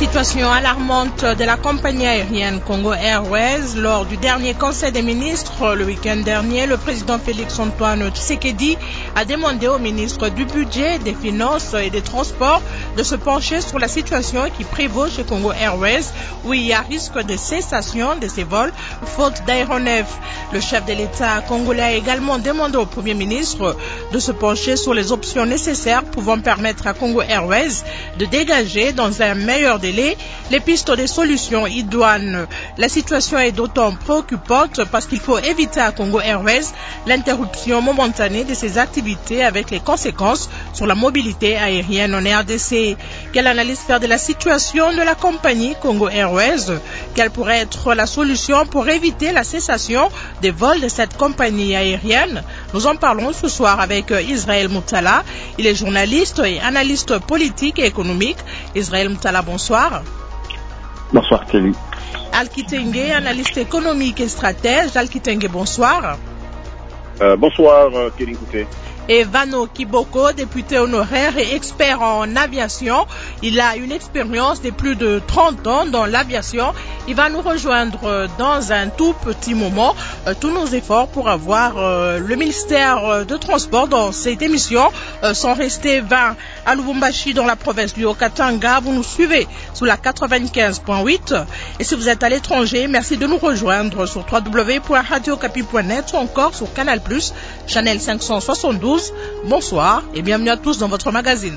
Situation alarmante de la compagnie aérienne Congo Airways. Lors du dernier Conseil des ministres, le week-end dernier, le président Félix-Antoine Tshisekedi a demandé au ministre du Budget, des Finances et des Transports de se pencher sur la situation qui prévaut chez Congo Airways, où il y a risque de cessation de ses vols, faute d'aéronefs. Le chef de l'État congolais a également demandé au Premier ministre de se pencher sur les options nécessaires pouvant permettre à Congo Airways de dégager dans un meilleur délai les pistes des solutions idoines. La situation est d'autant préoccupante parce qu'il faut éviter à Congo Airways l'interruption momentanée de ses activités avec les conséquences sur la mobilité aérienne en RDC. Quelle analyse faire de la situation de la compagnie Congo Airways? Quelle pourrait être la solution pour éviter la cessation des vols de cette compagnie aérienne? Nous en parlons ce soir avec Israël Moutala. Il est journaliste et analyste politique et économique. Israël Moutala, bonsoir. Bonsoir Kelly. Alkitenge, analyste économique et stratège. Alkitenge, bonsoir. Bonsoir Kelly Kouté. Et Vano Kiboko, député honoraire et expert en aviation. Il a une expérience de plus de 30 ans dans l'aviation. Il va nous rejoindre dans un tout petit moment. Tous nos efforts pour avoir le ministère de Transport dans cette émission sont restés vains. À Lubumbashi, dans la province du Haut-Katanga, vous nous suivez sous la 95.8. Et si vous êtes à l'étranger, merci de nous rejoindre sur www.radiocapi.net ou encore sur Canal+, Channel 572. Bonsoir et bienvenue à tous dans votre magazine.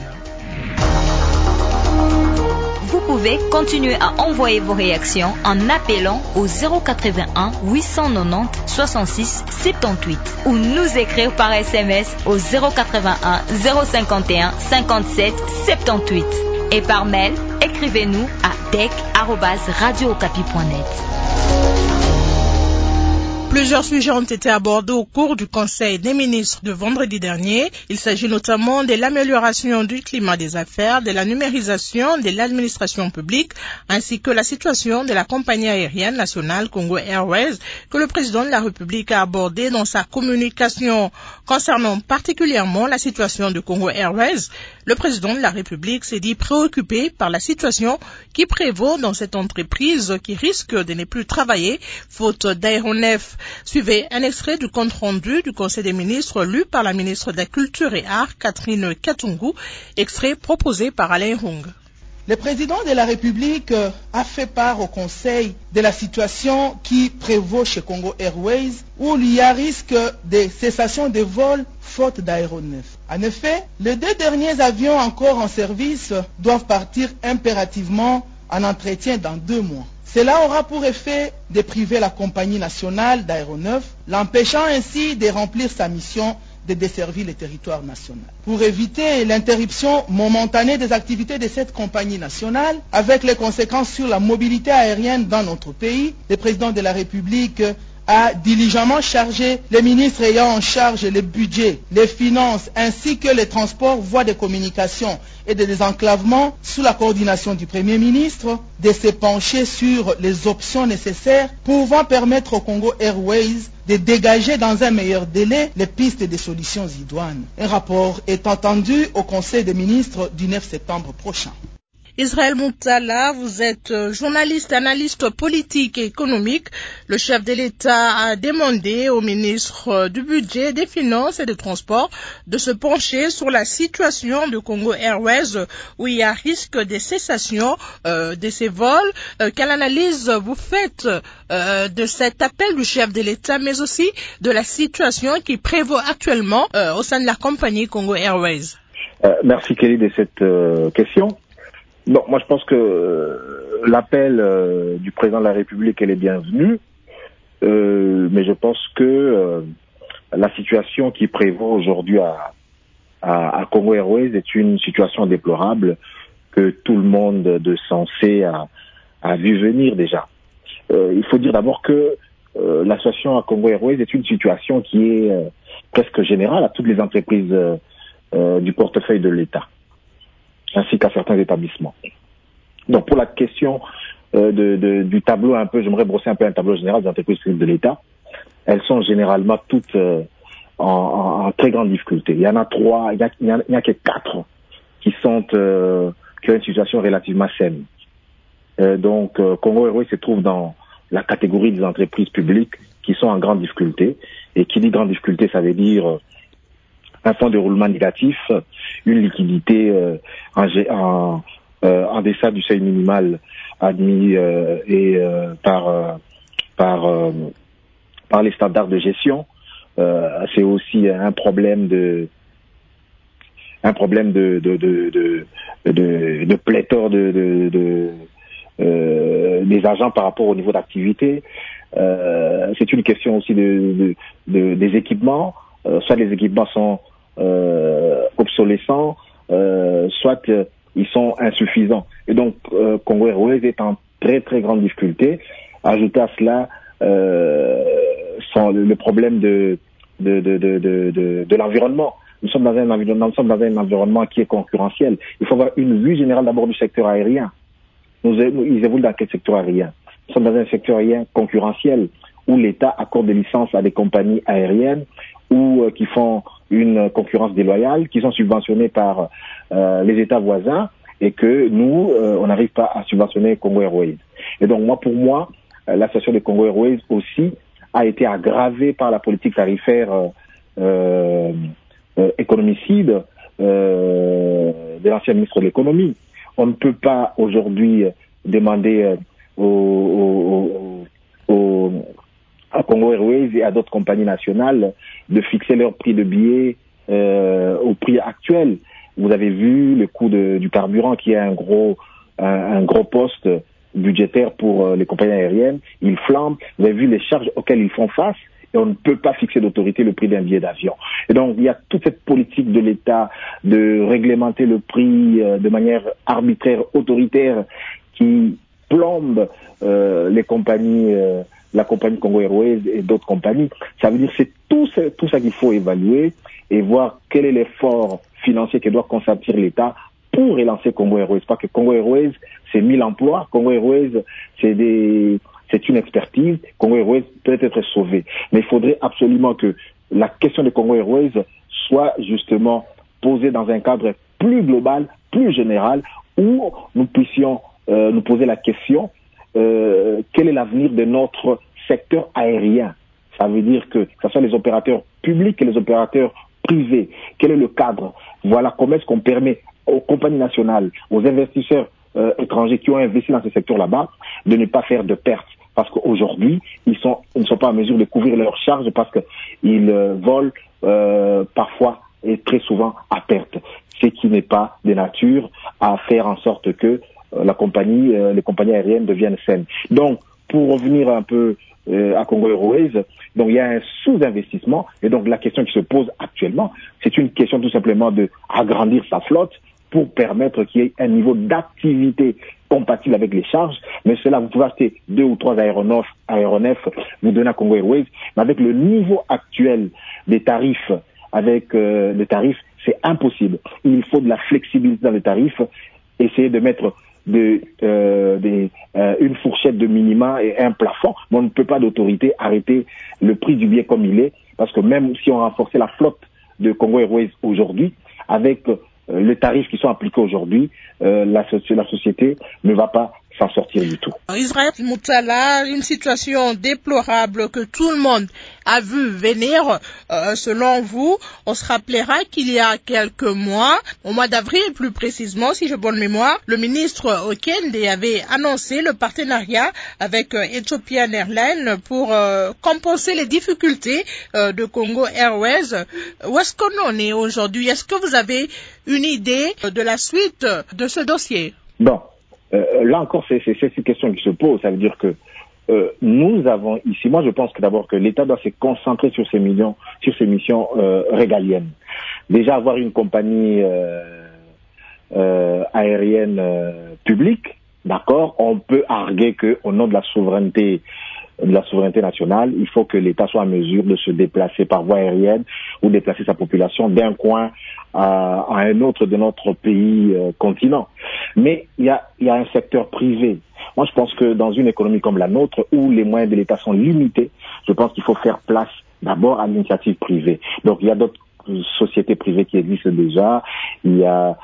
Vous pouvez continuer à envoyer vos réactions en appelant au 081 890 66 78 ou nous écrire par SMS au 081 051 57 78 et par mail, écrivez-nous à dec@radiookapi.net. Plusieurs sujets ont été abordés au cours du Conseil des ministres de vendredi dernier. Il s'agit notamment de l'amélioration du climat des affaires, de la numérisation de l'administration publique, ainsi que la situation de la compagnie aérienne nationale Congo Airways, que le président de la République a abordé dans sa communication. Concernant particulièrement la situation de Congo Airways, le président de la République s'est dit préoccupé par la situation qui prévaut dans cette entreprise qui risque de ne plus travailler faute d'aéronefs. Suivez un extrait du compte-rendu du Conseil des ministres lu par la ministre de la Culture et Arts, Catherine Katungu, extrait proposé par Alain Hung. Le président de la République a fait part au Conseil de la situation qui prévaut chez Congo Airways, où il y a risque de cessation de vols faute d'aéronefs. En effet, les 2 derniers avions encore en service doivent partir impérativement en entretien dans 2 mois. Cela aura pour effet de priver la compagnie nationale d'aéronefs, l'empêchant ainsi de remplir sa mission de desservir le territoire national. Pour éviter l'interruption momentanée des activités de cette compagnie nationale, avec les conséquences sur la mobilité aérienne dans notre pays, le président de la République a diligemment chargé les ministres ayant en charge le budget, les finances ainsi que les transports, voies de communication et de désenclavement sous la coordination du Premier ministre de se pencher sur les options nécessaires pouvant permettre au Congo Airways de dégager dans un meilleur délai les pistes de solutions idoines. Un rapport est entendu au Conseil des ministres du 9 septembre prochain. Israël Moutala, vous êtes journaliste, analyste politique et économique. Le chef de l'État a demandé au ministre du Budget, des Finances et des Transports de se pencher sur la situation de Congo Airways où il y a risque de cessation de ces vols. Quelle analyse vous faites de cet appel du chef de l'État, mais aussi de la situation qui prévaut actuellement au sein de la compagnie Congo Airways? Merci Kelly de cette question. Bon, moi je pense que l'appel du président de la République elle est bienvenue, mais je pense que la situation qui prévaut aujourd'hui à Congo Airways est une situation déplorable que tout le monde de sensé a vu venir déjà. Il faut dire d'abord que la situation à Congo Airways est une situation qui est presque générale à toutes les entreprises du portefeuille de l'État, ainsi qu'à certains établissements. Donc pour la question du tableau un peu, j'aimerais brosser un peu un tableau général des entreprises de l'État. Elles sont généralement toutes en très grande difficulté. Il y en a 3, il n'y a que 4 qui ont une situation relativement saine. Donc Congo Airways se trouve dans la catégorie des entreprises publiques qui sont en grande difficulté. Et qui dit grande difficulté, ça veut dire un fonds de roulement négatif, une liquidité en deçà du seuil minimal admis par les standards de gestion. C'est aussi un problème de pléthore des agents par rapport au niveau d'activité. C'est une question aussi des équipements. Soit les équipements sont obsolescents, soit ils sont insuffisants. Et donc Congo Airways est en très très grande difficulté. Ajouter à cela le problème de l'environnement. Nous sommes dans un environnement qui est concurrentiel. Il faut avoir une vue générale d'abord du secteur aérien. Ils évoluent dans quel secteur aérien? Nous sommes dans un secteur aérien concurrentiel où l'État accorde des licences à des compagnies aériennes ou qui font une concurrence déloyale, qui sont subventionnés par les États voisins et que nous, on n'arrive pas à subventionner Congo Airways. Et donc pour moi, la situation de Congo Airways aussi a été aggravée par la politique tarifaire économicide de l'ancien ministre de l'économie. On ne peut pas aujourd'hui demander à Congo Airways et à d'autres compagnies nationales de fixer leur prix de billet au prix actuel. Vous avez vu le coût du carburant qui est un gros poste budgétaire pour les compagnies aériennes. Il flambe. Vous avez vu les charges auxquelles ils font face. Et on ne peut pas fixer d'autorité le prix d'un billet d'avion. Et donc, il y a toute cette politique de l'État de réglementer le prix de manière arbitraire, autoritaire, qui plombe les compagnies, la compagnie Congo Airways et d'autres compagnies. Ça veut dire que c'est tout ça qu'il faut évaluer et voir quel est l'effort financier que doit consentir l'État pour relancer Congo Airways. Parce que Congo Airways, c'est 1000 emplois. Congo Airways, c'est une expertise. Congo Airways peut être sauvé. Mais il faudrait absolument que la question de Congo Airways soit justement posée dans un cadre plus global, plus général, où nous puissions nous poser la question quel est l'avenir de notre secteur aérien. Ça veut dire que ce soit les opérateurs publics et les opérateurs privés. Quel est le cadre? Voilà comment est-ce qu'on permet aux compagnies nationales, aux investisseurs étrangers qui ont investi dans ce secteur là-bas, de ne pas faire de pertes. Parce qu'aujourd'hui, ils ne sont pas en mesure de couvrir leurs charges parce qu'ils volent parfois et très souvent à perte. Ce qui n'est pas de nature à faire en sorte que les compagnies aériennes deviennent saines. Donc, pour revenir un peu à Congo Airways, donc il y a un sous-investissement et donc la question qui se pose actuellement, c'est une question tout simplement de agrandir sa flotte pour permettre qu'il y ait un niveau d'activité compatible avec les charges. Mais cela, vous pouvez acheter 2 ou 3 aéronefs, vous donnez à Congo Airways, mais avec le niveau actuel des tarifs, c'est impossible. Il faut de la flexibilité dans les tarifs, essayer de mettre une fourchette de minima et un plafond, mais on ne peut pas d'autorité arrêter le prix du billet comme il est, parce que même si on renforçait la flotte de Congo Airways aujourd'hui, avec les tarifs qui sont appliqués aujourd'hui, la société ne va pas s'en sortir du tout. Israël Moutsala, une situation déplorable que tout le monde a vu venir. Selon vous, on se rappellera qu'il y a quelques mois, au mois d'avril plus précisément, si j'ai bonne mémoire, le ministre Okende avait annoncé le partenariat avec Ethiopian Airlines pour compenser les difficultés de Congo Airways. Où est-ce qu'on en est aujourd'hui? Est-ce que vous avez une idée de la suite de ce dossier? Bon. Là encore, c'est une question qui se pose. Ça veut dire que nous avons ici, moi je pense que d'abord que l'État doit se concentrer sur ses missions régaliennes. Déjà avoir une compagnie aérienne publique, d'accord, on peut arguer que au nom de la souveraineté nationale, il faut que l'État soit en mesure de se déplacer par voie aérienne ou déplacer sa population d'un coin à un autre de notre pays continent. Mais il y a un secteur privé. Moi, je pense que dans une économie comme la nôtre, où les moyens de l'État sont limités, je pense qu'il faut faire place d'abord à l'initiative privée. Donc, il y a d'autres sociétés privées qui existent déjà. Il y a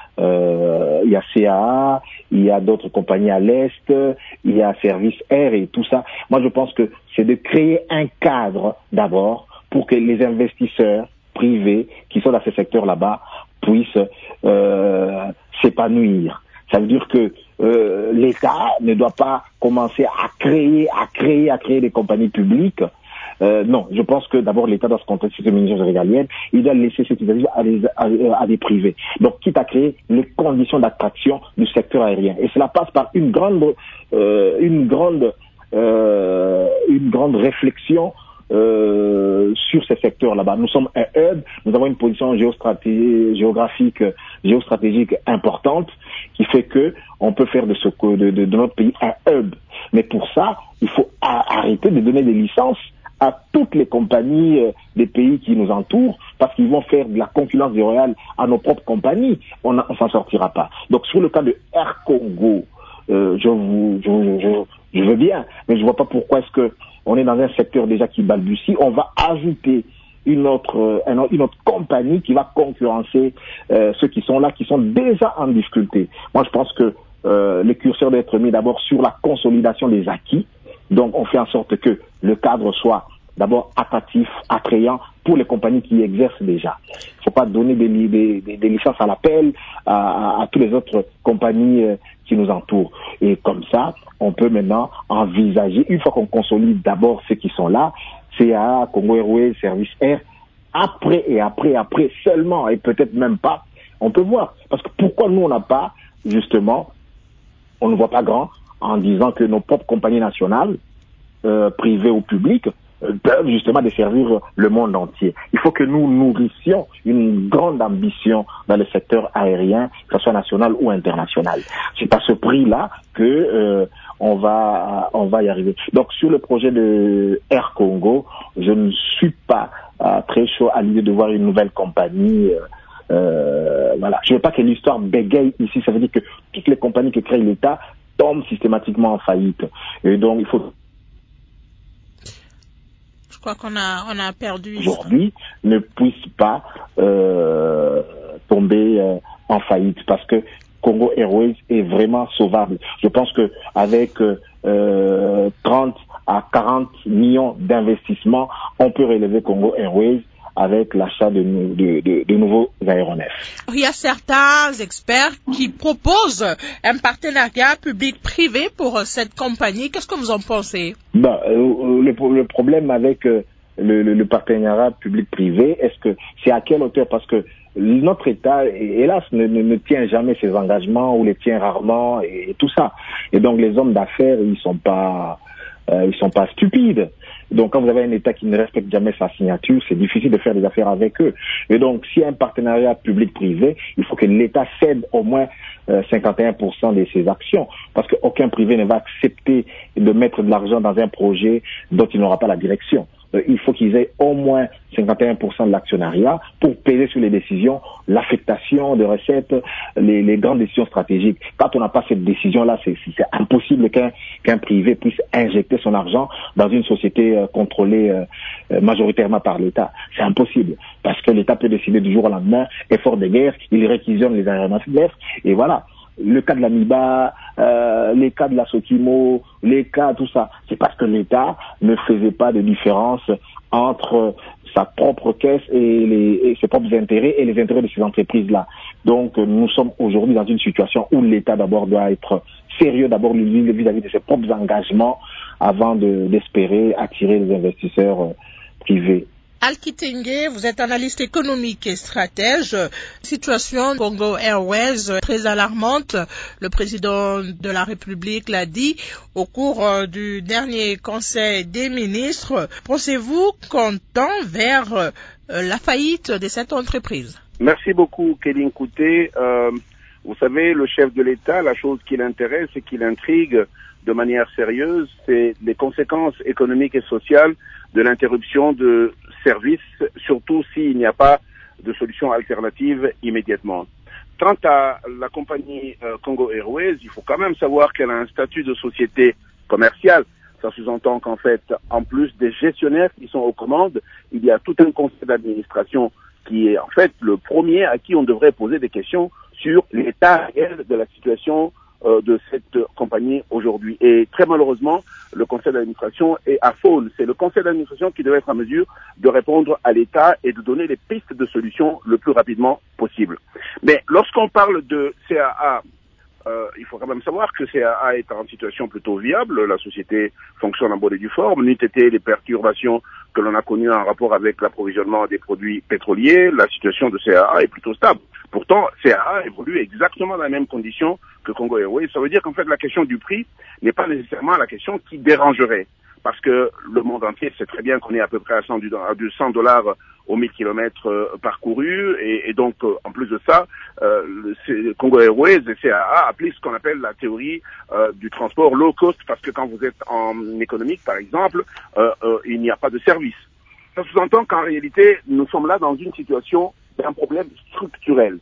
CAA, il y a d'autres compagnies à l'Est, il y a Service Air et tout ça. Moi, je pense que c'est de créer un cadre d'abord pour que les investisseurs privés qui sont dans ces secteurs là-bas puissent s'épanouir. Ça veut dire que l'État ne doit pas commencer à créer des compagnies publiques. Non, je pense que d'abord l'État, dans ce contexte de ministère régalienne, il doit laisser cette initiative à des privés. Donc, quitte à créer les conditions d'attraction du secteur aérien. Et cela passe par une grande réflexion sur ces secteurs là-bas. Nous sommes un hub, nous avons une position géostratégique importante qui fait que on peut faire de notre pays un hub. Mais pour ça, il faut arrêter de donner des licences à toutes les compagnies des pays qui nous entourent, parce qu'ils vont faire de la concurrence déloyale à nos propres compagnies. On s'en sortira pas. Donc sur le cas de Air Congo, je veux bien, mais je vois pas pourquoi est-ce que on est dans un secteur déjà qui balbutie. On va ajouter une autre compagnie qui va concurrencer ceux qui sont là, qui sont déjà en difficulté. Moi, je pense que le curseur doit être mis d'abord sur la consolidation des acquis. Donc, on fait en sorte que le cadre soit d'abord attractif, attrayant pour les compagnies qui exercent déjà. Il ne faut pas donner des licences à l'appel à toutes les autres compagnies qui nous entourent. Et comme ça, on peut maintenant envisager, une fois qu'on consolide d'abord ceux qui sont là, CAA, Congo Airways, Service Air, après seulement, et peut-être même pas, on peut voir. Parce que pourquoi nous on n'a pas, justement, on ne voit pas grand, en disant que nos propres compagnies nationales, privées ou publiques, peuvent justement desservir le monde entier. Il faut que nous nourrissions une grande ambition dans le secteur aérien, que ce soit national ou international. C'est à ce prix-là que on va y arriver. Donc sur le projet de Air Congo, je ne suis pas très chaud à l'idée de voir une nouvelle compagnie. Voilà. Je ne veux pas que l'histoire bégaye ici. Ça veut dire que toutes les compagnies que crée l'État tombent systématiquement en faillite. Et donc il faut Je crois qu'on a perdu aujourd'hui ne puisse pas tomber en faillite, parce que Congo Airways est vraiment sauvable. Je pense que avec 30 à 40 millions d'investissements, on peut relever Congo Airways avec l'achat de nouveaux aéronefs. Il y a certains experts qui proposent un partenariat public-privé pour cette compagnie. Qu'est-ce que vous en pensez? Le problème avec le partenariat public-privé, est-ce que c'est à quelle hauteur? Parce que notre État, hélas, ne tient jamais ses engagements, ou les tient rarement, et tout ça. Et donc les hommes d'affaires, ils sont pas stupides. Donc quand vous avez un État qui ne respecte jamais sa signature, c'est difficile de faire des affaires avec eux. Et donc s'il y a un partenariat public-privé, il faut que l'État cède au moins 51% de ses actions, parce qu'aucun privé ne va accepter de mettre de l'argent dans un projet dont il n'aura pas la direction. Il faut qu'ils aient au moins 51% de l'actionnariat pour peser sur les décisions, l'affectation de recettes, les grandes décisions stratégiques. Quand on n'a pas cette décision-là, c'est impossible qu'un privé puisse injecter son argent dans une société contrôlée majoritairement par l'État. C'est impossible, parce que l'État peut décider du jour au lendemain, effort de guerre, il réquisitionne les aéronefs, et voilà. Le cas de l'Amiba, les cas de la Sokimo, les cas, tout ça, c'est parce que l'État ne faisait pas de différence entre sa propre caisse et ses propres intérêts et les intérêts de ces entreprises-là. Donc, nous sommes aujourd'hui dans une situation où l'État d'abord doit être sérieux d'abord vis-à-vis de ses propres engagements avant d'espérer attirer les investisseurs privés. Al Kitenge, vous êtes analyste économique et stratège. Situation Congo Airways très alarmante. Le président de la République l'a dit au cours du dernier Conseil des ministres. Pensez-vous qu'on tend vers la faillite de cette entreprise? Merci beaucoup, Kéline Kouté. Vous savez, le chef de l'État, la chose qui l'intéresse et qui l'intrigue de manière sérieuse, c'est les conséquences économiques et sociales de l'interruption de services, surtout s'il n'y a pas de solution alternative immédiatement. Quant à la compagnie Congo Airways, il faut quand même savoir qu'elle a un statut de société commerciale. Ça sous-entend qu'en fait, en plus des gestionnaires qui sont aux commandes, il y a tout un conseil d'administration qui est en fait le premier à qui on devrait poser des questions sur l'état réel de la situation de cette compagnie aujourd'hui. Et très malheureusement, le conseil d'administration est à faune. C'est le conseil d'administration qui devrait être en mesure de répondre à l'État et de donner les pistes de solutions le plus rapidement possible. Mais lorsqu'on parle de CAA, il faut quand même savoir que CAA est en situation plutôt viable. La société fonctionne en bonne et due forme. N'eût été les perturbations que l'on a connues en rapport avec l'approvisionnement des produits pétroliers, la situation de CAA est plutôt stable. Pourtant, CAA évolue exactement dans les mêmes conditions que Congo Airways. Ça veut dire qu'en fait, la question du prix n'est pas nécessairement la question qui dérangerait. Parce que le monde entier sait très bien qu'on est à peu près à $100 aux 1000 kilomètres parcourus. Et donc, en plus de ça, Congo Airways et CAA appliquent ce qu'on appelle la théorie du transport low cost. Parce que quand vous êtes en économique, par exemple, il n'y a pas de service. Ça sous-entend qu'en réalité, nous sommes là dans une situation d'un problème structurel.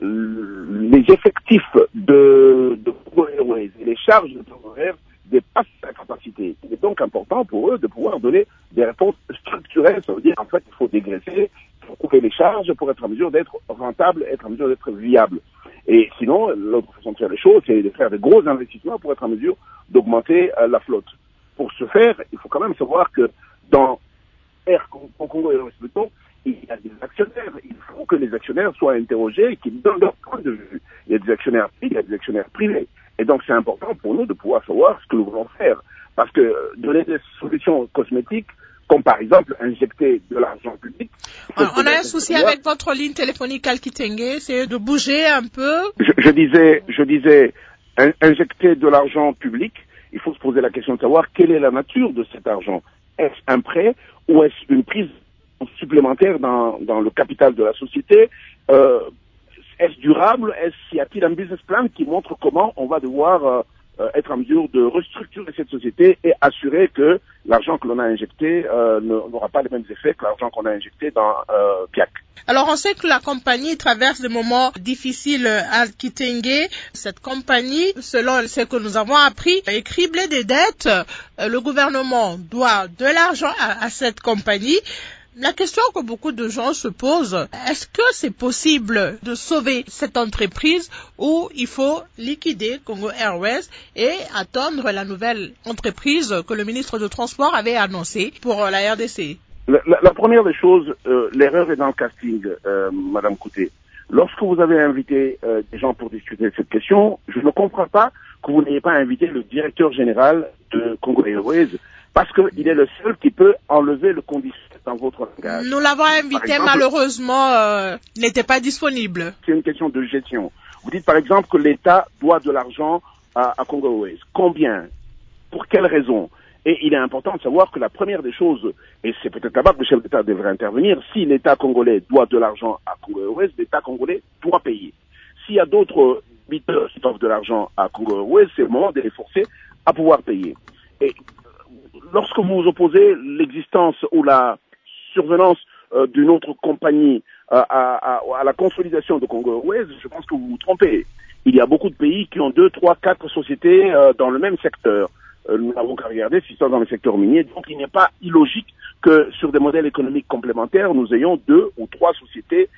Les effectifs de Congo Airways et les charges de Congo Airways dépassent la capacité. Il est donc important pour eux de pouvoir donner des réponses structurelles. Ça veut dire qu'en fait, il faut dégraisser, il faut couper les charges pour être en mesure d'être rentable, être en mesure d'être viable. Et sinon, l'autre façon de faire les choses, c'est de faire de gros investissements pour être en mesure d'augmenter la flotte. Pour ce faire, il faut quand même savoir que dans Air Congo Airways, il y a des actionnaires. Il faut que les actionnaires soient interrogés et qu'ils donnent leur point de vue. Il y a des actionnaires publics, il y a des actionnaires privés. Et donc, c'est important pour nous de pouvoir savoir ce que nous voulons faire. Parce que donner des solutions cosmétiques, comme par exemple injecter de l'argent public... On a un souci avec votre ligne téléphonique Alkitenge, c'est de bouger un peu. Je disais, injecter de l'argent public, il faut se poser la question de savoir quelle est la nature de cet argent. Est-ce un prêt ou est-ce une prise supplémentaire dans le capital de la société? Est-ce durable? Y a-t-il un business plan qui montre comment on va devoir être en mesure de restructurer cette société et assurer que l'argent que l'on a injecté n'aura pas les mêmes effets que l'argent qu'on a injecté dans PIAC? Alors, on sait que la compagnie traverse des moments difficiles à Kitenge. Cette compagnie, selon ce que nous avons appris, est criblée des dettes. Le gouvernement doit de l'argent à cette compagnie. La question que beaucoup de gens se posent, est-ce que c'est possible de sauver cette entreprise ou il faut liquider Congo Airways et attendre la nouvelle entreprise que le ministre de Transport avait annoncée pour la RDC? La première des choses, l'erreur est dans le casting, Madame Couté. Lorsque vous avez invité des gens pour discuter de cette question, je ne comprends pas que vous n'ayez pas invité le directeur général de Congo Airways parce qu'il est le seul qui peut enlever le conditionnel dans votre langage. Nous l'avons invité, malheureusement, il n'était pas disponible. C'est une question de gestion. Vous dites par exemple que l'État doit de l'argent à Congo Airways. Combien? Pour quelles raisons? Et il est important de savoir que la première des choses, et c'est peut-être là-bas que le chef d'État devrait intervenir, si l'État congolais doit de l'argent à Congo Airways, l'État congolais doit payer. S'il y a d'autres bidders qui offrent de l'argent à Congo Airways, c'est le moment de les forcer à pouvoir payer. Et lorsque vous opposez l'existence ou la survenance d'une autre compagnie à la consolidation de Congo Airways, je pense que vous vous trompez. Il y a beaucoup de pays qui ont 2, 3, 4 sociétés dans le même secteur. Nous n'avons qu'à regarder ce qui se passe dans le secteur minier. Donc, il n'est pas illogique que sur des modèles économiques complémentaires, nous ayons 2 ou 3 sociétés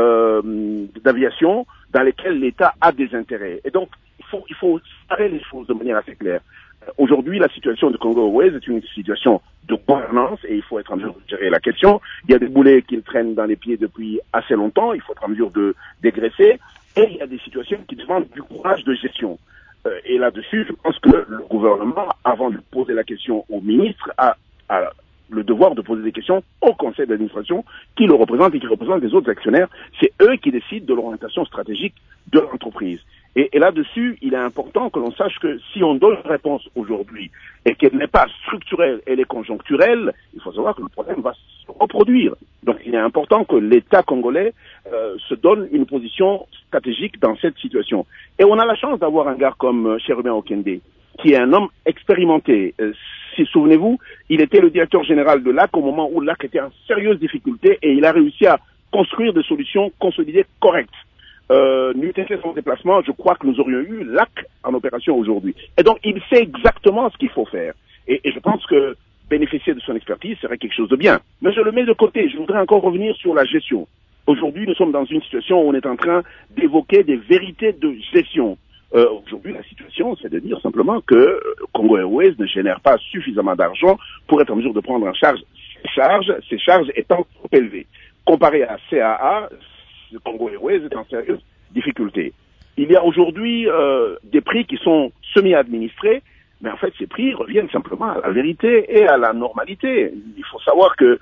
d'aviation dans lesquelles l'État a des intérêts. Et donc, il faut séparer les choses de manière assez claire. Aujourd'hui, la situation de Congo Airways est une situation de gouvernance et il faut être en mesure de gérer la question. Il y a des boulets qui traînent dans les pieds depuis assez longtemps, il faut être en mesure de dégraisser. Et il y a des situations qui demandent du courage de gestion. Et là-dessus, je pense que le gouvernement, avant de poser la question au ministre, a le devoir de poser des questions au conseil d'administration qui le représente et qui représente les autres actionnaires. C'est eux qui décident de l'orientation stratégique de l'entreprise. Et là-dessus, il est important que l'on sache que si on donne une réponse aujourd'hui et qu'elle n'est pas structurelle, elle est conjoncturelle, il faut savoir que le problème va se reproduire. Donc il est important que l'État congolais se donne une position stratégique dans cette situation. Et on a la chance d'avoir un gars comme Cherubin Okende, qui est un homme expérimenté. Si souvenez-vous, il était le directeur général de LAC au moment où LAC était en sérieuse difficulté et il a réussi à construire des solutions consolidées correctes. N'eût été fait son déplacement, je crois que nous aurions eu LAC en opération aujourd'hui. Et donc, il sait exactement ce qu'il faut faire. Et je pense que bénéficier de son expertise serait quelque chose de bien. Mais je le mets de côté. Je voudrais encore revenir sur la gestion. Aujourd'hui, nous sommes dans une situation où on est en train d'évoquer des vérités de gestion. Aujourd'hui, la situation, c'est de dire simplement que Congo Airways ne génère pas suffisamment d'argent pour être en mesure de prendre en charge ces charges étant trop élevées. Comparé à CAA, Congo Airways est en sérieuse difficulté. Il y a aujourd'hui des prix qui sont semi-administrés, mais en fait, ces prix reviennent simplement à la vérité et à la normalité. Il faut savoir que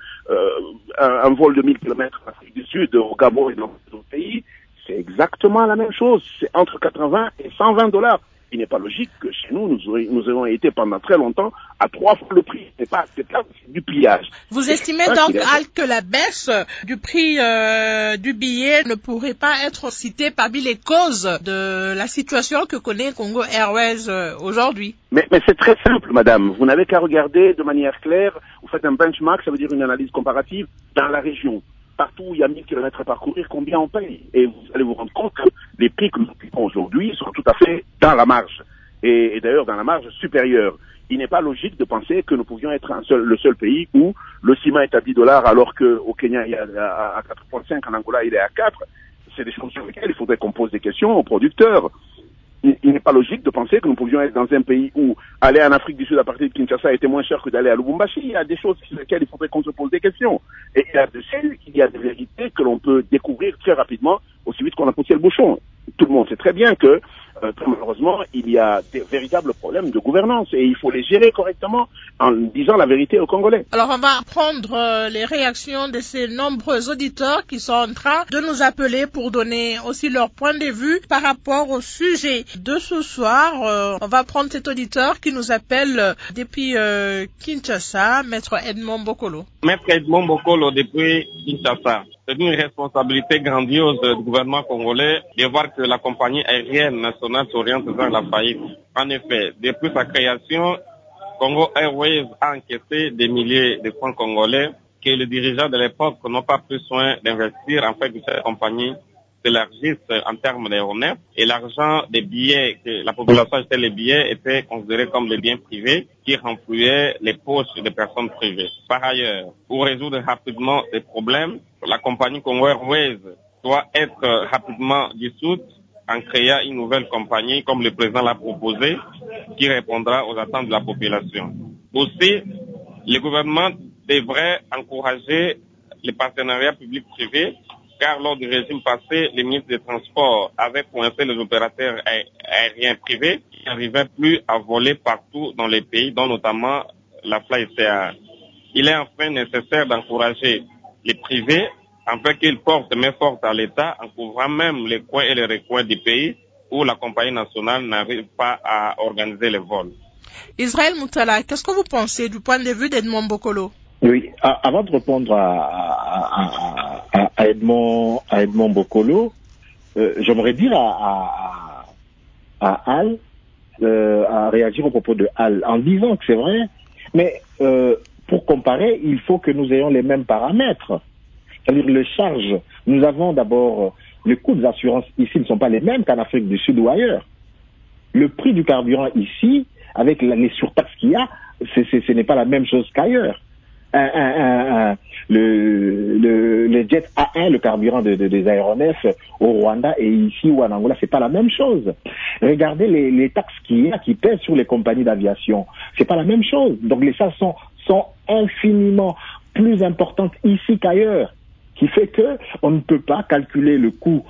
un vol de 1000 km en Afrique du Sud, au Gabon et dans d'autres pays, c'est exactement la même chose. C'est entre 80 et 120 $. Il n'est pas logique que chez nous, nous ayons été pendant très longtemps à 3 fois le prix. C'est pas acceptable, c'est du pillage. Vous estimez donc, Al, que la baisse du prix du billet ne pourrait pas être citée parmi les causes de la situation que connaît Congo Airways aujourd'hui? Mais c'est très simple, madame. Vous n'avez qu'à regarder de manière claire. Vous faites un benchmark, ça veut dire une analyse comparative dans la région. Partout où il y a 1000 km à parcourir, combien on paye? Et vous allez vous rendre compte que les prix que nous appliquons aujourd'hui sont tout à fait dans la marge. Et d'ailleurs dans la marge supérieure. Il n'est pas logique de penser que nous pouvions être le seul pays où le ciment est à $10 alors qu'au Kenya il est à 4,5, en Angola il est à 4. C'est des choses sur lesquelles il faudrait qu'on pose des questions aux producteurs. Il n'est pas logique de penser que nous pouvions être dans un pays où aller en Afrique du Sud à partir de Kinshasa était moins cher que d'aller à Lubumbashi. Il y a des choses sur lesquelles il faudrait qu'on se pose des questions. Et là-dessus, il y a des vérités que l'on peut découvrir très rapidement, aussi vite qu'on a poussé le bouchon. Tout le monde sait très bien que, malheureusement, il y a des véritables problèmes de gouvernance et il faut les gérer correctement en disant la vérité aux Congolais. Alors, on va prendre les réactions de ces nombreux auditeurs qui sont en train de nous appeler pour donner aussi leur point de vue par rapport au sujet de ce soir. On va prendre cet auditeur qui nous appelle depuis Kinshasa, Maître Edmond Bokolo. Maître Edmond Bokolo depuis Kinshasa. C'est une responsabilité grandiose du gouvernement congolais de voir que la compagnie aérienne nationale s'oriente vers la faillite. En effet, depuis sa création, Congo Airways a encaissé des milliers de francs congolais que les dirigeants de l'époque n'ont pas pris soin d'investir en fait que cette compagnie s'élargisse en termes d'aéronefs et l'argent des billets que la population achetait les billets était considéré comme des biens privés qui renflouaient les poches des personnes privées. Par ailleurs, pour résoudre rapidement ces problèmes, la compagnie Congo Airways doit être rapidement dissoute en créant une nouvelle compagnie comme le président l'a proposé qui répondra aux attentes de la population. Aussi, le gouvernement devrait encourager les partenariats publics-privés car lors du régime passé, les ministres des Transports avaient coincé les opérateurs aériens privés qui n'arrivaient plus à voler partout dans les pays, dont notamment la FlyCA. Il est enfin nécessaire d'encourager les privés afin qu'ils portent main forte à l'État en couvrant même les coins et les recoins du pays où la compagnie nationale n'arrive pas à organiser les vols. Israël Moutala, qu'est-ce que vous pensez du point de vue d'Edmond Bokolo? Oui, avant de répondre à Edmond Bokolo, j'aimerais dire à Al, à réagir au propos de Al, en disant que c'est vrai, mais pour comparer, il faut que nous ayons les mêmes paramètres. C'est-à-dire les charges. Nous avons d'abord, les coûts des assurances ici ne sont pas les mêmes qu'en Afrique du Sud ou ailleurs. Le prix du carburant ici, avec les surtaxes qu'il y a, ce n'est pas la même chose qu'ailleurs. Le jet A1, le carburant des aéronefs au Rwanda et ici ou en Angola, c'est pas la même chose. Regardez les taxes qu'il y a qui pèsent sur les compagnies d'aviation. C'est pas la même chose. Donc les charges sont infiniment plus importantes ici qu'ailleurs, qui fait que on ne peut pas calculer le coût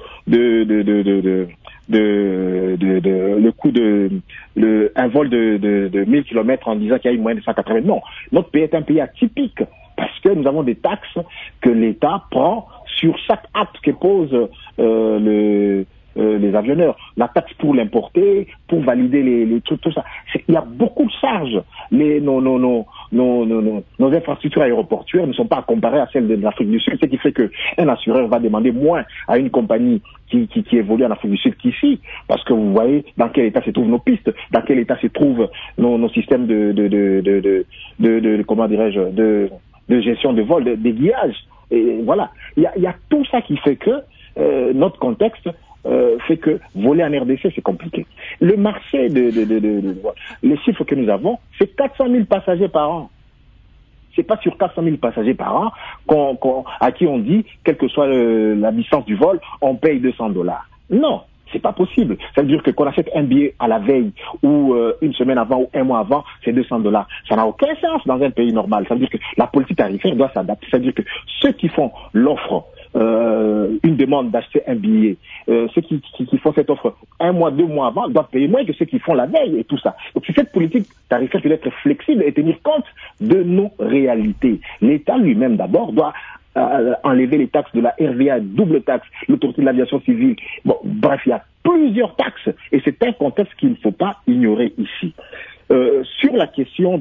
un vol de 1000 km en disant qu'il y a une moyenne de 180. Non, notre pays est un pays atypique parce que nous avons des taxes que l'État prend sur chaque acte que posent les avionneurs. La taxe pour l'importer, pour valider les trucs, tout ça. Il y a beaucoup de charges. Nos infrastructures aéroportuaires ne sont pas comparées à celles de l'Afrique du Sud, ce qui fait qu'un assureur va demander moins à une compagnie qui évolue en Afrique du Sud qu'ici, parce que vous voyez dans quel état se trouvent nos pistes, dans quel état se trouvent nos systèmes comment dirais-je, de gestion de vol, d'aiguillage. Et voilà. Il y a tout ça qui fait que notre contexte fait que voler en RDC, c'est compliqué. Le marché les chiffres que nous avons, c'est 400 000 passagers par an. C'est pas sur 400 000 passagers par an à qui on dit, quelle que soit la distance du vol, on paye $200. Non, c'est pas possible. Ça veut dire que qu'on achète un billet à la veille ou une semaine avant ou un mois avant, c'est $200. Ça n'a aucun sens dans un pays normal. Ça veut dire que la politique tarifaire doit s'adapter. Ça veut dire que ceux qui font l'offre, une demande d'acheter un billet, ceux qui font cette offre un mois, 2 mois avant doivent payer moins que ceux qui font la veille et tout ça. Donc cette politique tarifaire doit être flexible et tenir compte de nos réalités. L'État lui-même d'abord doit enlever les taxes de la RVA, double taxe, l'autorité de l'aviation civile. Bon, bref, il y a plusieurs taxes et c'est un contexte qu'il ne faut pas ignorer ici. Sur la question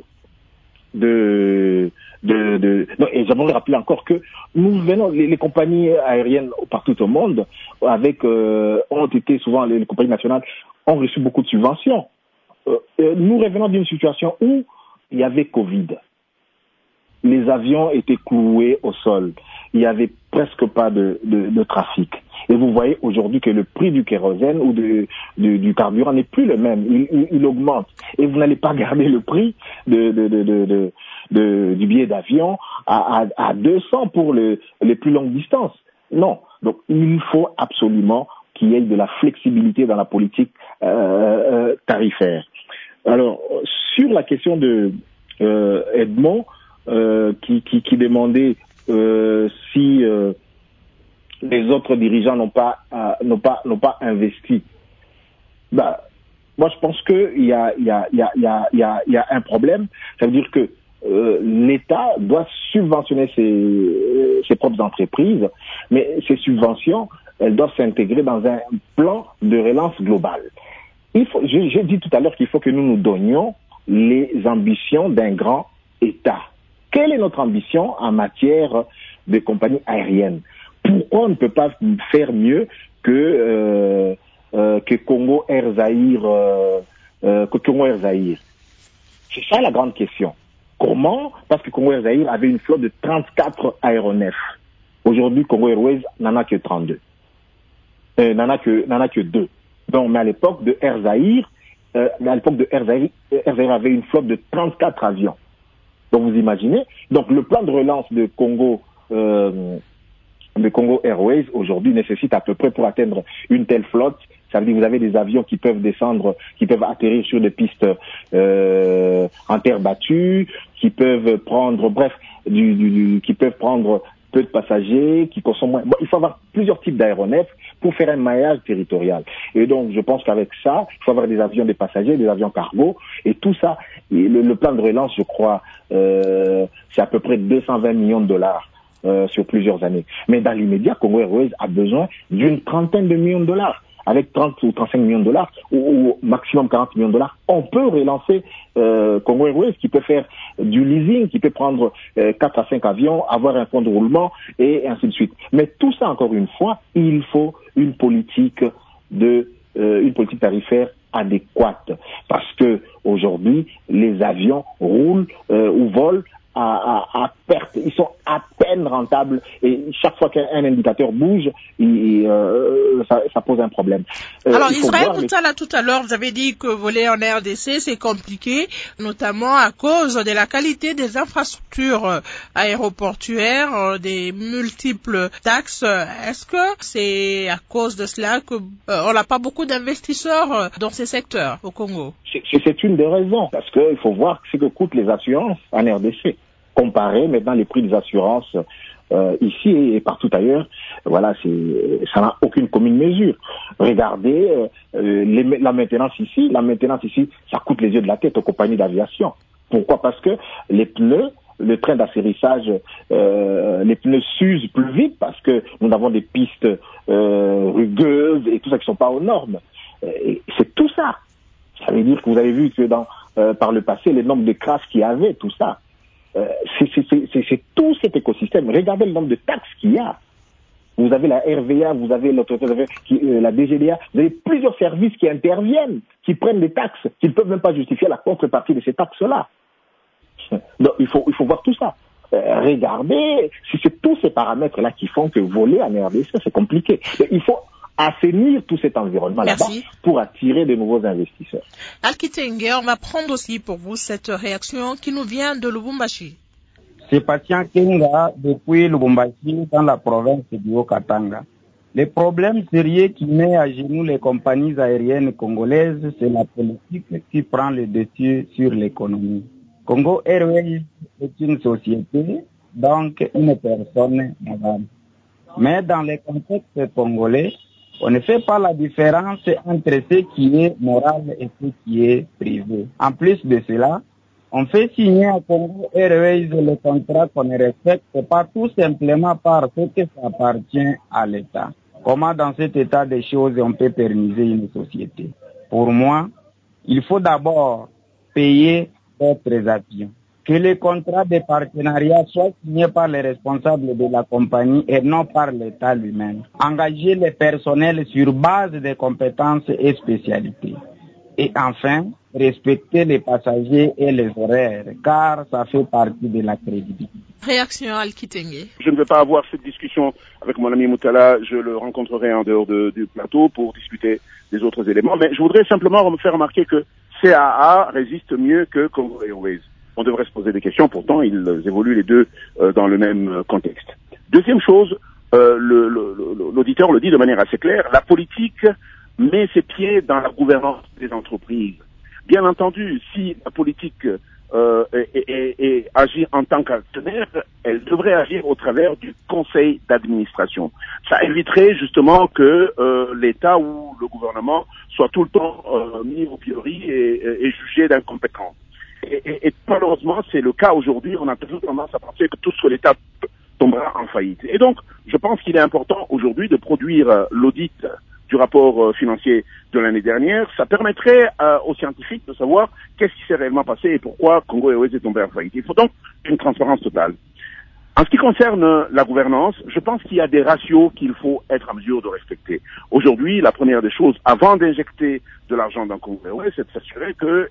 non, et j'aimerais rappeler encore que nous venons, les compagnies aériennes partout au monde, ont été souvent, les compagnies nationales ont reçu beaucoup de subventions. Nous revenons d'une situation où il y avait Covid. Les avions étaient cloués au sol. Il n'y avait presque pas de trafic. Et vous voyez aujourd'hui que le prix du kérosène ou du carburant n'est plus le même. Il augmente. Et vous n'allez pas garder le prix du billet d'avion à 200 pour les plus longues distances. Non. Donc, il faut absolument qu'il y ait de la flexibilité dans la politique tarifaire. Alors, sur la question de Edmond, qui demandait si les autres dirigeants n'ont pas investi. Moi je pense que il y a un problème. Ça veut dire que l'État doit subventionner ses propres entreprises, mais ces subventions, elles doivent s'intégrer dans un plan de relance global. J'ai dit tout à l'heure qu'il faut que nous nous donnions les ambitions d'un grand État. Quelle est notre ambition en matière de compagnie aérienne? Pourquoi on ne peut pas faire mieux que Congo Air Zaïre? C'est ça la grande question. Comment? Parce que Congo Air Zaïre avait une flotte de 34 aéronefs. Aujourd'hui, Congo Airways n'en a que 32. N'en a que 2. Donc, mais à l'époque de Air Zaïre, Air Zaïre avait une flotte de 34 avions. Donc vous imaginez. Donc le plan de relance de Congo Airways aujourd'hui nécessite à peu près, pour atteindre une telle flotte, ça veut dire que vous avez des avions qui peuvent descendre, qui peuvent atterrir sur des pistes en terre battue, qui peuvent prendre, qui peuvent prendre peu de passagers, qui consomment moins. Bon, il faut avoir plusieurs types d'aéronefs pour faire un maillage territorial. Et donc, je pense qu'avec ça, il faut avoir des avions des passagers, des avions cargo, et tout ça, le plan de relance, je crois, c'est à peu près 220 millions de dollars sur plusieurs années. Mais dans l'immédiat, Congo Airways a besoin d'une trentaine de millions de dollars. Avec 30 ou 35 millions de dollars, ou maximum 40 millions de dollars, on peut relancer Congo Airways, qui peut faire du leasing, qui peut prendre 4 à 5 avions, avoir un fonds de roulement, et ainsi de suite. Mais tout ça, encore une fois, il faut une politique tarifaire adéquate. Parce que aujourd'hui, les avions roulent ou volent à perte. Ils sont à peine rentables et chaque fois qu'un indicateur bouge, ça pose un problème. Alors Israël Moutala, tout à l'heure, vous avez dit que voler en RDC c'est compliqué, notamment à cause de la qualité des infrastructures aéroportuaires, des multiples taxes. Est-ce que c'est à cause de cela que on n'a pas beaucoup d'investisseurs dans ces secteurs au Congo? C'est une des raisons, parce qu'il faut voir ce que coûtent les assurances en RDC. Comparer maintenant les prix des assurances ici et partout ailleurs, voilà, ça n'a aucune commune mesure. Regardez la maintenance ici, ça coûte les yeux de la tête aux compagnies d'aviation. Pourquoi? Parce que les pneus, le train d'atterrissage, les pneus s'usent plus vite parce que nous avons des pistes rugueuses et tout ça qui sont pas aux normes. C'est tout ça. Ça veut dire que vous avez vu que par le passé, les nombres de crashs qu'il y avait, tout ça. C'est tout cet écosystème. Regardez le nombre de taxes qu'il y a. Vous avez la RVA, vous avez l'autorité, la DGDA, vous avez plusieurs services qui interviennent, qui prennent des taxes, qui ne peuvent même pas justifier la contrepartie de ces taxes-là. Donc il faut voir tout ça. Regardez, si c'est tous ces paramètres-là qui font que voler en RDC, c'est compliqué. Il faut assainir tout cet environnement là-bas pour attirer de nouveaux investisseurs. Alkitenge, on va prendre aussi pour vous cette réaction qui nous vient de Lubumbashi. Sébastien Kenga depuis Lubumbashi dans la province du Haut-Katanga. Le problème sérieux qui met à genoux les compagnies aériennes congolaises, c'est la politique qui prend le dessus sur l'économie. Congo Airways est une société, donc une personne morale. Mais dans le contexte congolais, on ne fait pas la différence entre ce qui est moral et ce qui est privé. En plus de cela, on fait signer à Congo Airways le contrat qu'on ne respecte pas tout simplement parce que ça appartient à l'État. Comment dans cet état de choses on peut pérenniser une société? Pour moi, il faut d'abord payer d'autres avions. Que les contrats de partenariat soient signés par les responsables de la compagnie et non par l'État lui-même. Engager les personnels sur base des compétences et spécialités. Et enfin, respecter les passagers et les horaires, car ça fait partie de la crédibilité. Réaction Al-Kitenge. Je ne vais pas avoir cette discussion avec mon ami Moutala, je le rencontrerai en dehors du plateau pour discuter des autres éléments, mais je voudrais simplement me faire remarquer que CAA résiste mieux que Congo Airways. On devrait se poser des questions, pourtant ils évoluent les deux dans le même contexte. Deuxième chose, l'auditeur le dit de manière assez claire, la politique met ses pieds dans la gouvernance des entreprises. Bien entendu, si la politique agit en tant qu'actionnaire, elle devrait agir au travers du conseil d'administration. Ça éviterait justement que l'État ou le gouvernement soit tout le temps mis au pilori et jugé d'incompétent. Et malheureusement, c'est le cas aujourd'hui. On a toujours tendance à penser que tout sur l'État tombera en faillite. Et donc, je pense qu'il est important aujourd'hui de produire l'audit du rapport financier de l'année dernière. Ça permettrait aux scientifiques de savoir qu'est-ce qui s'est réellement passé et pourquoi Congo Airways est tombé en faillite. Il faut donc une transparence totale. En ce qui concerne la gouvernance, je pense qu'il y a des ratios qu'il faut être en mesure de respecter. Aujourd'hui, la première des choses, avant d'injecter de l'argent dans Congo Airways, c'est de s'assurer que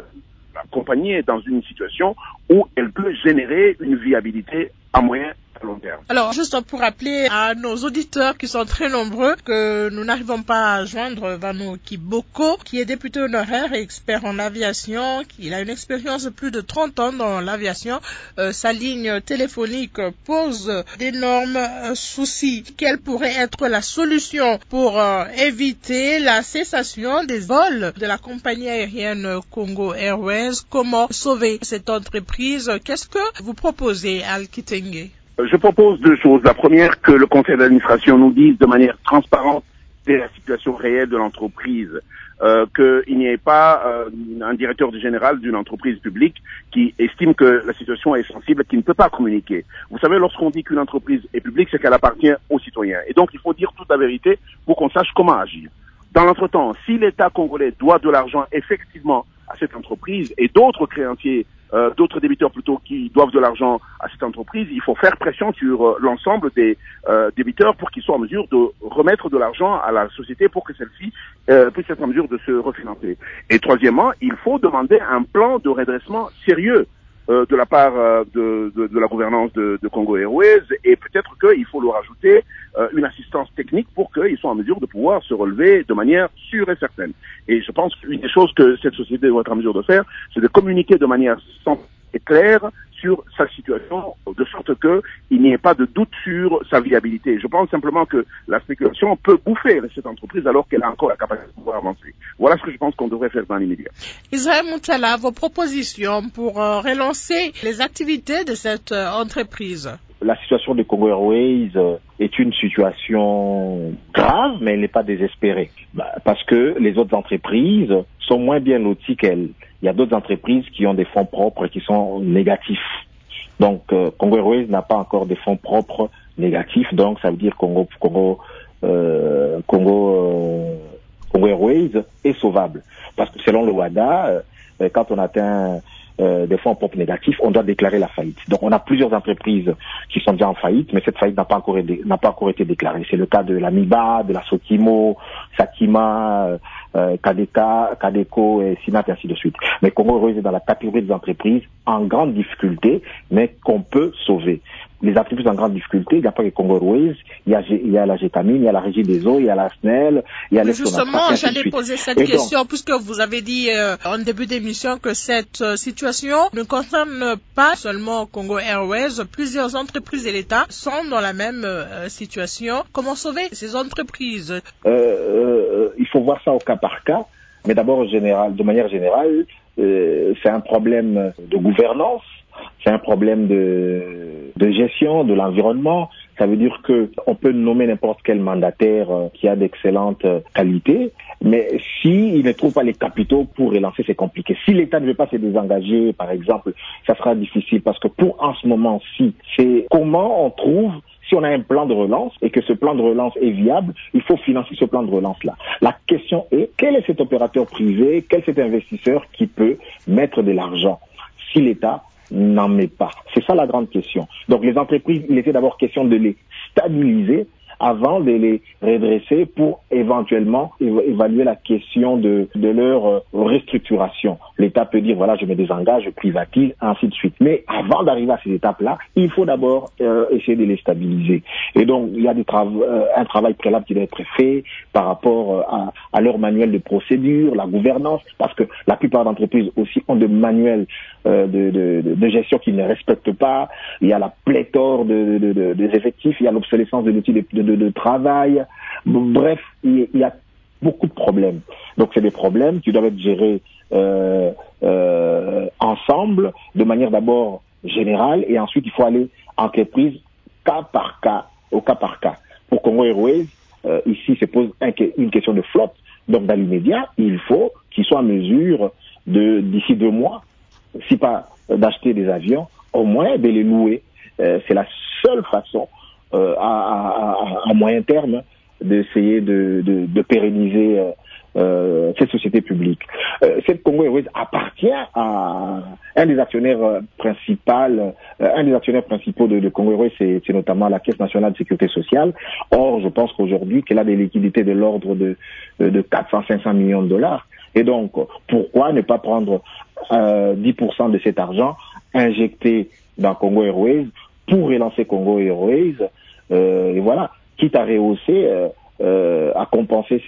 la compagnie est dans une situation où elle peut générer une viabilité à moyen et à long terme. Alors, juste pour rappeler à nos auditeurs qui sont très nombreux que nous n'arrivons pas à joindre Vano Kiboko, qui est député honoraire et expert en aviation, qui a une expérience de plus de 30 ans dans l'aviation. Sa ligne téléphonique pose d'énormes soucis. Quelle pourrait être la solution pour éviter la cessation des vols de la compagnie aérienne Congo Airways? Comment sauver cette entreprise? Qu'est-ce que vous proposez, Al-Kitenge? Je propose deux choses. La première, que le conseil d'administration nous dise de manière transparente la situation réelle de l'entreprise, qu'il n'y ait pas un directeur général d'une entreprise publique qui estime que la situation est sensible, qui ne peut pas communiquer. Vous savez, lorsqu'on dit qu'une entreprise est publique, c'est qu'elle appartient aux citoyens. Et donc, il faut dire toute la vérité pour qu'on sache comment agir. Dans l'entretemps, si l'État congolais doit de l'argent effectivement à cette entreprise et d'autres créanciers, d'autres débiteurs plutôt qui doivent de l'argent à cette entreprise, il faut faire pression sur l'ensemble des débiteurs pour qu'ils soient en mesure de remettre de l'argent à la société pour que celle-ci puisse être en mesure de se refinancer. Et troisièmement, il faut demander un plan de redressement sérieux de la part de la gouvernance de Congo Airways, et peut-être qu'il faut leur ajouter une assistance technique pour qu'ils soient en mesure de pouvoir se relever de manière sûre et certaine. Et je pense qu'une des choses que cette société doit être en mesure de faire, c'est de communiquer de manière simple et claire sur sa situation, de sorte qu'il n'y ait pas de doute sur sa viabilité. Je pense simplement que la spéculation peut bouffer cette entreprise alors qu'elle a encore la capacité de pouvoir avancer. Voilà ce que je pense qu'on devrait faire dans l'immédiat. Israël Moutala, vos propositions pour relancer les activités de cette entreprise? La situation de Congo Airways est une situation grave, mais elle n'est pas désespérée. Parce que les autres entreprises sont moins bien loties qu'elle. Il y a d'autres entreprises qui ont des fonds propres qui sont négatifs. Donc, Congo Airways n'a pas encore des fonds propres négatifs, donc ça veut dire Congo Airways est sauvable. Parce que selon le WADA, quand on atteint des fonds propres négatifs, on doit déclarer la faillite. Donc on a plusieurs entreprises qui sont déjà en faillite, mais cette faillite n'a pas encore été déclarée. C'est le cas de la MIBA, de la Sokimo, Sakima, KDK, Kadeco et Sinat et ainsi de suite. Mais Congo Airways est dans la catégorie des entreprises en grande difficulté, mais qu'on peut sauver. Les entreprises en grande difficulté, il n'y a pas que Congo Airways, il y a la Gétamine, il y a la Régie des eaux, il y a la SNEL, il y a les Justement, j'allais poser cette question, puisque vous avez dit en début d'émission que cette situation ne concerne pas seulement Congo Airways, plusieurs entreprises et l'État sont dans la même situation. Comment sauver ces entreprises? Il faut voir ça au cas par cas, mais d'abord de manière générale, c'est un problème de gouvernance, c'est un problème de gestion de l'environnement. Ça veut dire que on peut nommer n'importe quel mandataire qui a d'excellentes qualités, mais s'il ne trouve pas les capitaux pour relancer, c'est compliqué. Si l'État ne veut pas se désengager, par exemple, ça sera difficile parce que pour en ce moment-ci, c'est comment on trouve. Si on a un plan de relance et que ce plan de relance est viable, il faut financer ce plan de relance-là. La question est, quel est cet opérateur privé, quel est cet investisseur qui peut mettre de l'argent si l'État n'en met pas? C'est ça la grande question. Donc les entreprises, il était d'abord question de les stabiliser avant de les redresser pour éventuellement évaluer la question de leur restructuration. L'État peut dire, voilà, je me désengage, je privatise, ainsi de suite. Mais avant d'arriver à ces étapes-là, il faut d'abord essayer de les stabiliser. Et donc, il y a un travail préalable qui doit être fait par rapport à leur manuel de procédure, la gouvernance, parce que la plupart d'entreprises aussi ont des manuels de gestion qu'ils ne respectent pas. Il y a la pléthore des effectifs, il y a l'obsolescence de l'outil de travail. Bref, il y a beaucoup de problèmes. Donc c'est des problèmes qui doivent être gérés ensemble, de manière d'abord générale, et ensuite il faut aller entreprise cas par cas, au cas par cas. Pour Congo Airways, ici se pose une question de flotte. Donc dans l'immédiat, il faut qu'ils soient en mesure d'ici 2 mois, si pas d'acheter des avions, au moins de les louer. C'est la seule façon à moyen terme d'essayer de pérenniser cette société publique. Cette Congo Airways appartient à un des actionnaires principaux de Congo Airways, c'est notamment la Caisse nationale de sécurité sociale. Or, je pense qu'aujourd'hui, qu'elle a des liquidités de l'ordre de 400-500 millions de dollars. Et donc, pourquoi ne pas prendre 10% de cet argent injecté dans Congo Airways pour relancer Congo Airways, et voilà, quitte à rehausser, à compenser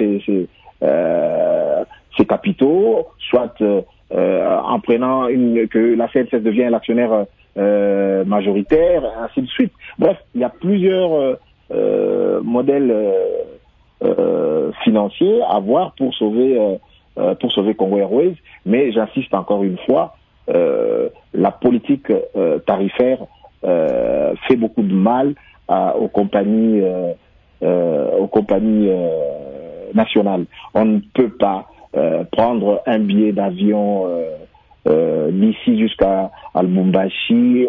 ces capitaux, soit en prenant que la CNCS devient l'actionnaire majoritaire, ainsi de suite. Bref, il y a plusieurs modèles financiers à voir pour sauver Congo Airways, mais j'insiste encore une fois, la politique tarifaire fait beaucoup de mal aux compagnies nationales. On ne peut pas prendre un billet d'avion d'ici jusqu'à Lubumbashi,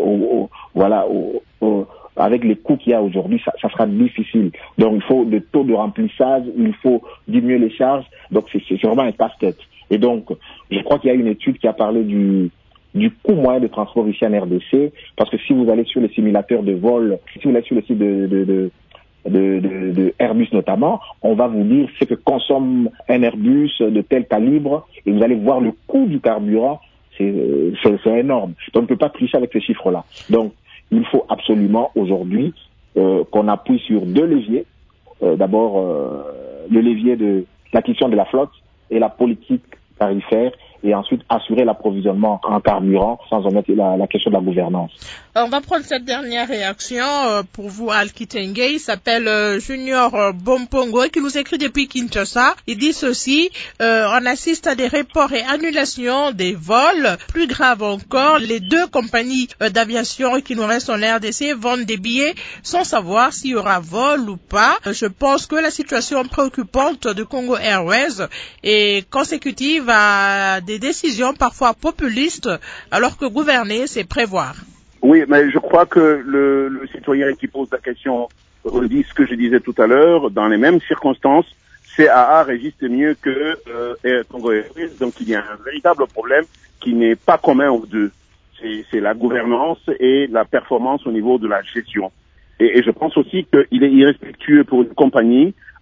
avec les coûts qu'il y a aujourd'hui, ça sera difficile. Donc il faut des taux de remplissage, il faut diminuer les charges. Donc c'est vraiment un casse-tête. Et donc je crois qu'il y a une étude qui a parlé du coût moyen de transport ici en RDC, parce que si vous allez sur les simulateurs de vol, si vous allez sur le site de Airbus notamment, on va vous dire ce que consomme un Airbus de tel calibre, et vous allez voir le coût du carburant, c'est énorme. Donc on ne peut pas tricher avec ces chiffres-là. Donc il faut absolument aujourd'hui qu'on appuie sur 2 leviers. D'abord, le levier de l'acquisition de la flotte et la politique tarifaire, et ensuite assurer l'approvisionnement en carburant sans omettre la question de la gouvernance. On va prendre cette dernière réaction pour vous, Al Kitenge. Il s'appelle Junior Bompongo qui nous écrit depuis Kinshasa. Il dit ceci, on assiste à des reports et annulations des vols. Plus grave encore, les 2 compagnies d'aviation qui nous restent en RDC vendent des billets sans savoir s'il y aura vol ou pas. Je pense que la situation préoccupante de Congo Airways est consécutive à des décisions parfois populistes, alors que gouverner, c'est prévoir. Oui, mais je crois que le citoyen qui pose la question redit ce que je disais tout à l'heure. Dans les mêmes circonstances, CAA résiste mieux que Congo Airways. Donc il y a un véritable problème qui n'est pas commun aux deux. C'est la gouvernance et la performance au niveau de la gestion. Et je pense aussi qu'il est irrespectueux pour une compagnie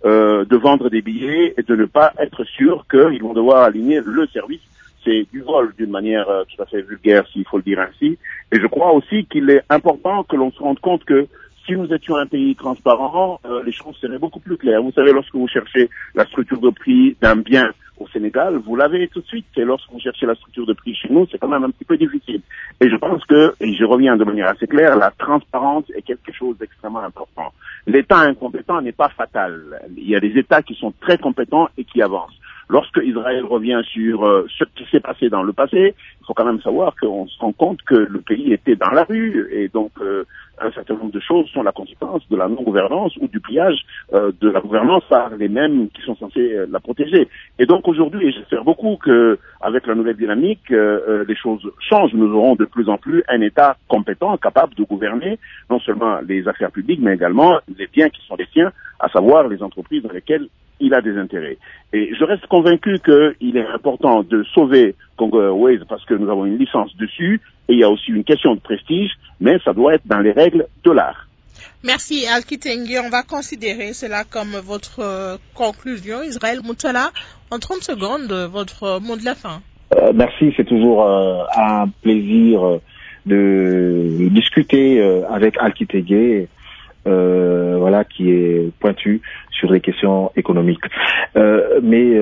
de vendre des billets et de ne pas être sûr qu'ils vont devoir aligner le service. C'est du vol d'une manière tout à fait vulgaire, s'il faut le dire ainsi. Et je crois aussi qu'il est important que l'on se rende compte que si nous étions un pays transparent, les choses seraient beaucoup plus claires. Vous savez, lorsque vous cherchez la structure de prix d'un bien au Sénégal, vous l'avez tout de suite. Et lorsque vous cherchez la structure de prix chez nous, c'est quand même un petit peu difficile. Et je pense que, et je reviens de manière assez claire, la transparence est quelque chose d'extrêmement important. L'État incompétent n'est pas fatal. Il y a des États qui sont très compétents et qui avancent. Lorsque Israël revient sur ce qui s'est passé dans le passé, il faut quand même savoir qu'on se rend compte que le pays était dans la rue et donc un certain nombre de choses sont la conséquence de la non-gouvernance ou du pillage de la gouvernance par les mêmes qui sont censés la protéger. Et donc aujourd'hui, et j'espère beaucoup que avec la nouvelle dynamique, les choses changent. Nous aurons de plus en plus un État compétent, capable de gouverner non seulement les affaires publiques, mais également les biens qui sont les siens, à savoir les entreprises dans lesquelles il a des intérêts. Et je reste convaincu qu'il est important de sauver Congo Airways parce que nous avons une licence dessus et il y a aussi une question de prestige, mais ça doit être dans les règles de l'art. Merci Alki Tengue. On va considérer cela comme votre conclusion. Israël Moutala, en 30 secondes, votre mot de la fin. Merci, c'est toujours un plaisir de discuter avec Alki Tengue. Voilà, qui est pointu sur les questions économiques. Mais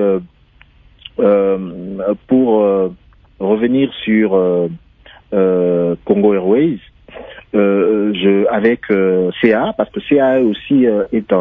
pour revenir sur Congo Airways, avec CA, parce que CA aussi est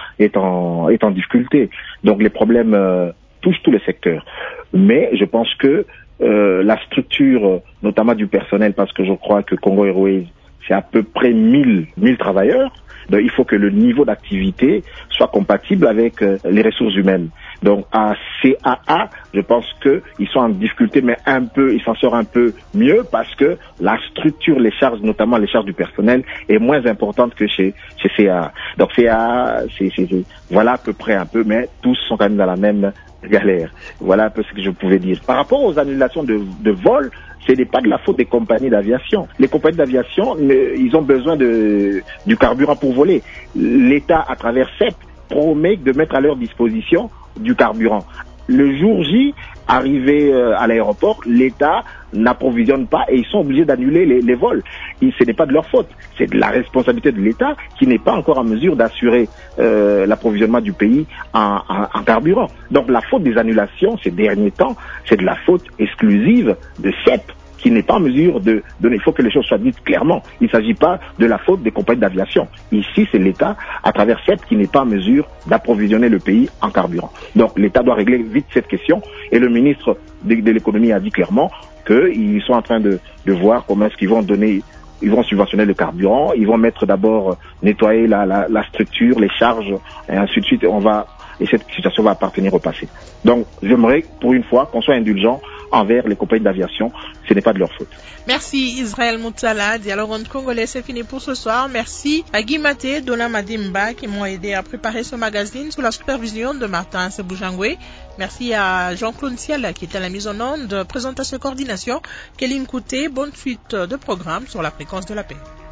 en difficulté. Donc les problèmes touchent tous les secteurs. Mais je pense que la structure, notamment du personnel, parce que je crois que Congo Airways, c'est à peu près 1000 travailleurs. Donc, il faut que le niveau d'activité soit compatible avec les ressources humaines. Donc, à CAA, je pense qu'ils sont en difficulté, mais ils s'en sortent un peu mieux parce que la structure, les charges, notamment les charges du personnel, est moins importante que chez CAA. Donc, CAA, voilà à peu près un peu, mais tous sont quand même dans la même galère. Voilà un peu ce que je pouvais dire. Par rapport aux annulations de vols, ce n'est pas de la faute des compagnies d'aviation. Les compagnies d'aviation, ils ont besoin du carburant pour voler. L'État, à travers CEP, promet de mettre à leur disposition du carburant. Le jour J, arrivé à l'aéroport, l'État n'approvisionne pas et ils sont obligés d'annuler les vols. Et ce n'est pas de leur faute. C'est de la responsabilité de l'État qui n'est pas encore en mesure d'assurer l'approvisionnement du pays en carburant. Donc la faute des annulations ces derniers temps, c'est de la faute exclusive de CEP qui n'est pas en mesure de donner. Il faut que les choses soient dites clairement. Il ne s'agit pas de la faute des compagnies d'aviation. Ici, c'est l'État, à travers CEP, qui n'est pas en mesure d'approvisionner le pays en carburant. Donc l'État doit régler vite cette question. Et le ministre de l'économie a dit clairement qu'ils sont en train de voir comment est-ce qu'ils vont donner. Ils vont subventionner le carburant, ils vont mettre d'abord nettoyer la structure, les charges, et ainsi de suite. Et cette situation va appartenir au passé. Donc, j'aimerais, pour une fois, qu'on soit indulgent envers les compagnies d'aviation. Ce n'est pas de leur faute. Merci Israël Moutala. Dialogue entre Congolais, c'est fini pour ce soir. Merci à Guy Maté, Dona Madimba qui m'ont aidé à préparer ce magazine sous la supervision de Martin Seboujangwe. Merci à Jean-Claude Siala qui était à la mise en onde, présentation et coordination. Kéline Kouté, bonne suite de programme sur la fréquence de la paix.